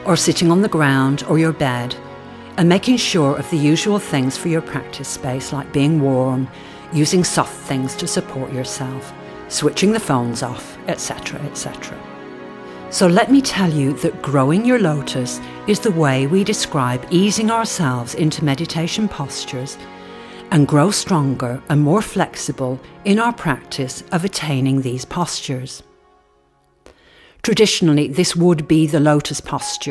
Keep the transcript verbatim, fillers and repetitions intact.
or sitting on the ground or your bed, and making sure of the usual things for your practice space, like being warm, using soft things to support yourself, switching the phones off, et cetera, et cetera. So let me tell you that growing your lotus is the way we describe easing ourselves into meditation postures and grow stronger and more flexible in our practice of attaining these postures. Traditionally, this would be the lotus posture.